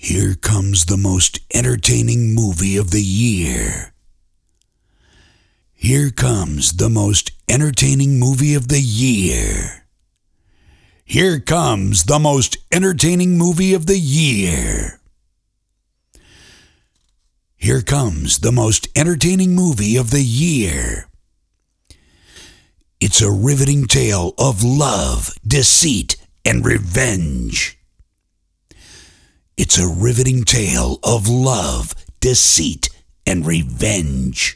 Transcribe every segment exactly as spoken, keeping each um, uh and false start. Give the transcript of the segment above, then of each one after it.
Here comes the most entertaining movie of the year. Here comes the most entertaining movie of the year. Here comes the most entertaining movie of the year. Here comes the most entertaining movie of the year. It's a riveting tale of love, deceit, and revenge. It's a riveting tale of love, deceit, and revenge.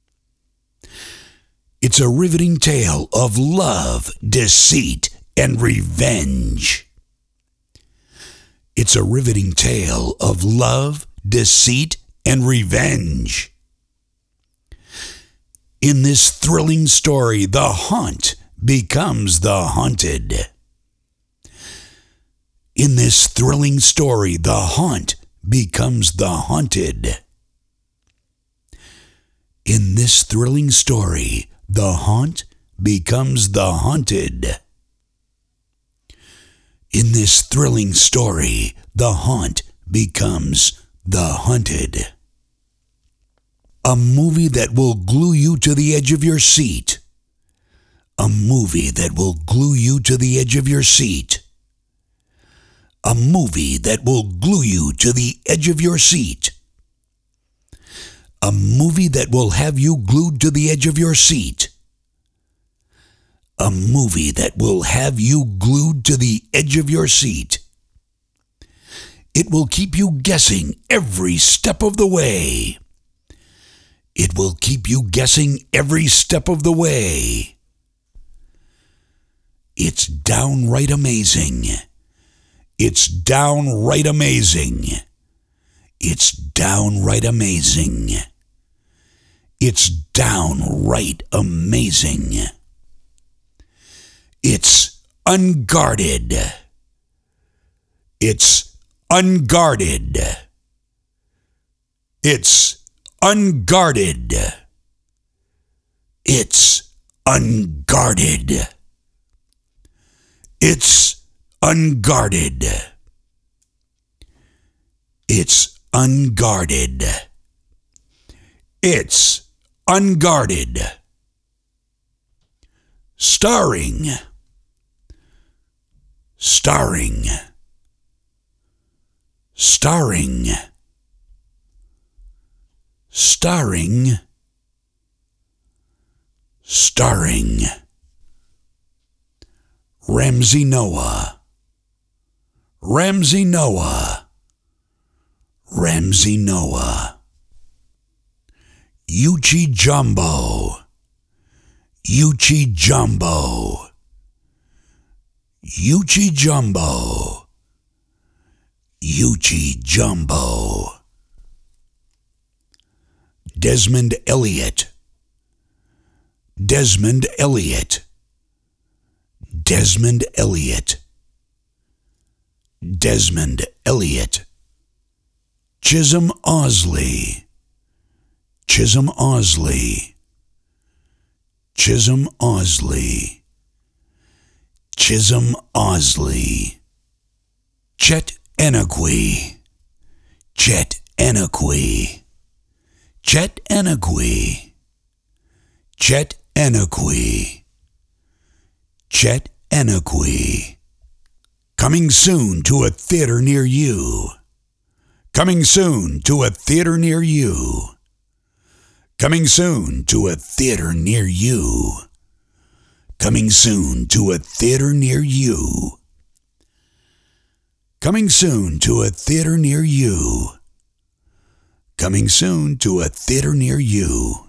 It's a riveting tale of love, deceit, and revenge. It's a riveting tale of love, deceit, and revenge. In this thrilling story, the haunt becomes the haunted. In this thrilling story, the haunt becomes the haunted. In this thrilling story, the haunt becomes the haunted. In this thrilling story, the haunt becomes the haunted. A movie that will glue you to the edge of your seat. A movie that will glue you to the edge of your seat. A movie that will glue you to the edge of your seat. A movie that will have you glued to the edge of your seat. A movie that will have you glued to the edge of your seat. It will keep you guessing every step of the way. It will keep you guessing every step of the way. It's downright amazing. It's downright amazing. It's downright amazing. It's downright amazing. It's unguarded. It's unguarded. It's unguarded. It's unguarded. It's unguarded. It's unguarded. It's unguarded. Starring. Starring. Starring. Starring. Starring. Ramsey Noah. Ramsey Noah. Ramsey Noah. Yuchi Jumbo. Yuchi Jumbo. Yuchi Jumbo. Yuchi Jumbo. Desmond Elliott. Desmond Elliott. Desmond Elliott. Desmond Elliott. Chisholm Osley. Chisholm Osley. Chisholm Osley. Chisholm Osley. Chet Anaqui. Chet Anaqui. Chet Anaqui. Chet Anaqui. Chet Anaqui. Coming soon to a theater near you. Coming soon to a theater near you. Coming soon to a theater near you. Coming soon to a theater near you. Coming soon to a theater near you. Coming soon to a theater near you.